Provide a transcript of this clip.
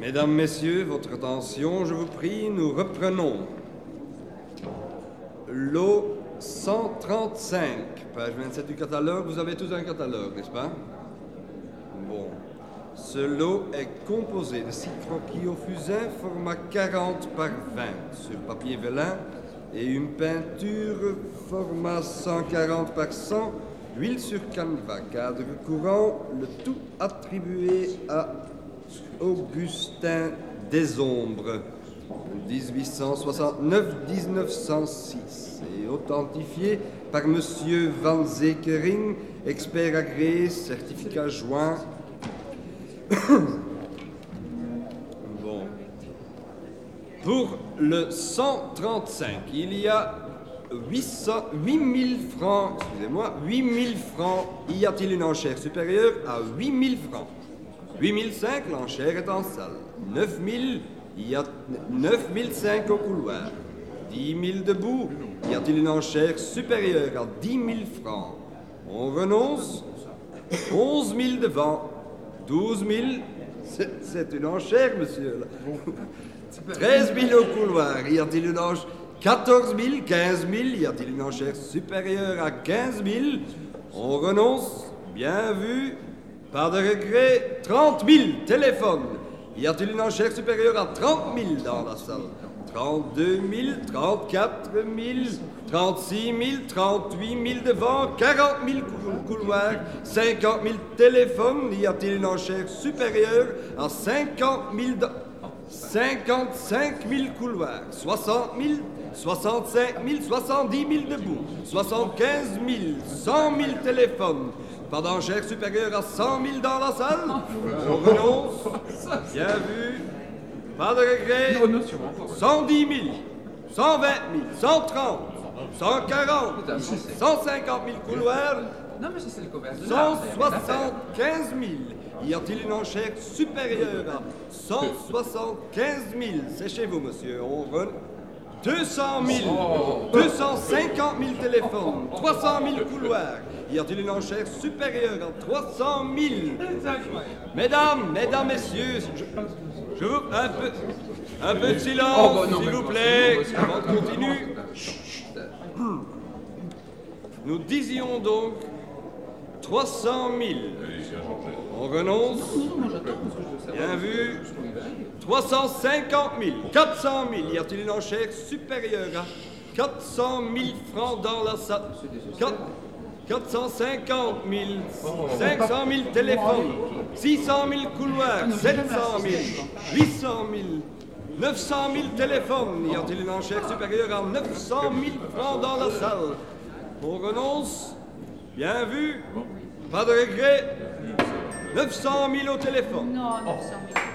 Mesdames, Messieurs, votre attention, je vous prie, nous reprenons. Lot 135, page 27 du catalogue. Vous avez tous un catalogue, n'est-ce pas? Bon. Ce lot est composé de 6 croquis au fusain, format 40 par 20, sur papier vélin, et une peinture, format 140 par 100, huile sur canevas, cadre courant, le tout attribué à Augustin Desombres, 1869-1906, et authentifié par M. Van Zekering, expert agréé, certificat joint. Bon. Pour le 135, il y a 8000 francs, excusez-moi, 8000 francs. Y a-t-il une enchère supérieure à 8000 francs? 8005, l'enchère est en salle. 9000, il y a 9005 au couloir. 10 000 debout, y a-t-il une enchère supérieure à 10 000 francs? On renonce. 11 000 devant. 12 000, c'est une enchère, monsieur. 13 000 au couloir, y a-t-il une enchère? 14 000, 15 000, y a-t-il une enchère supérieure à 15 000? On renonce. Bien vu. Pas de regret. 30 000, téléphone. Y a-t-il une enchère supérieure à 30 000 dans la salle? 32 000, 34 000, 36 000, 38 000 devant, 40 000 couloirs, 50 000 téléphones. Y a-t-il une enchère supérieure à 50 000 55 000 couloirs, 60 000, 65 000, 70 000 debout, 75 000, 100 000 téléphones. Pas d'enchère supérieure à 100 000 dans la salle? On renonce. Bien vu. Pas de regret. 110 000, 120 000, 130, 140, 150 000 couloirs, 175 000. Y a-t-il une enchère supérieure à 175 000? C'est chez vous, monsieur. On run. 200 000, 250 000 téléphones, 300 000 couloirs. Y a-t-il une enchère supérieure à 300 000? Mesdames, messieurs, je vous... Un peu de silence, s'il vous plaît, avant qu'on continue. Nous disions donc 300 000. On renonce. Bien vu. 350 000, 400 000. Y a-t-il une enchère supérieure à 400 000 francs dans la salle? 450 000, 500 000 téléphones, 600 000 couloirs, 700 000, 800 000, 900 000 téléphones. Y a-t-il une enchère supérieure à 900 000 francs dans la salle? On renonce. Bien vu. Pas de regret. 900 000 au téléphone. Non, 900 000.